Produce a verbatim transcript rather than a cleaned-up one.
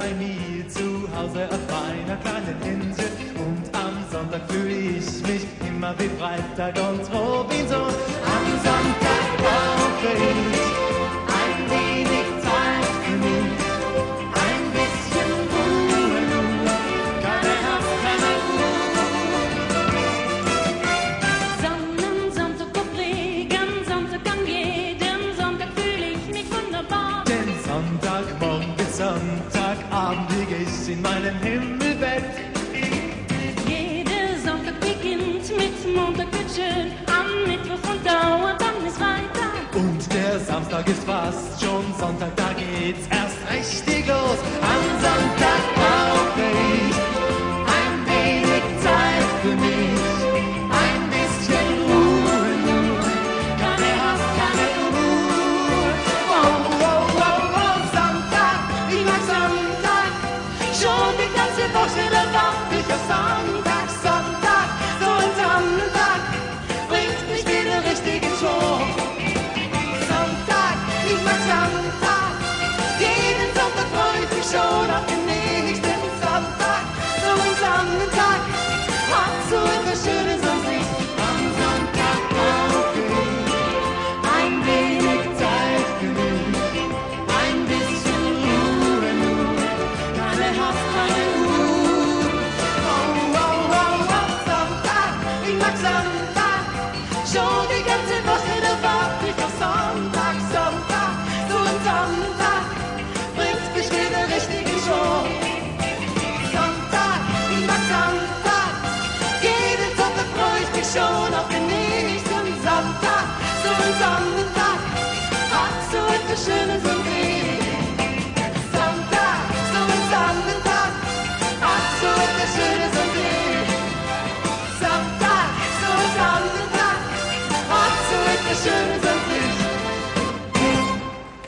bei mir zu Hause auf meiner kleinen Insel. Und am Sonntag fühle ich mich immer wie Freitag und Robinson. Am Sonntag brauche ich ein wenig Zeit für mich, ein bisschen Ruhe nur, keine Angst, keine Ruhe. Sonnensonntag auf Regen, Sonntag an jedem Sonntag fühle ich mich wunderbar. Denn Sonntagmorgen bis Sonntagabend liege ich in meinem Himmelbett. Jeder Sonntag beginnt mit Montag wird schön, am Mittwoch und dauert dann ist weiter. Und der Samstag ist fast schon Sonntag, da geht's erst richtig los. Am Sonntag brauche ich ein wenig Zeit für mich, ein bisschen Ruhe nur, keine Hast, keine Ruhe. Wow, wow, wow, wow, Sonntag, ich mag Sonntag, Schon die ganze Woche, da warte ich auf Sonntag, Sonntag, so ein Sonntag bringt mich wieder richtig in Schwung. Sonntag, ich mag Sonntag, jeden Sonntag freu ich mich schon auf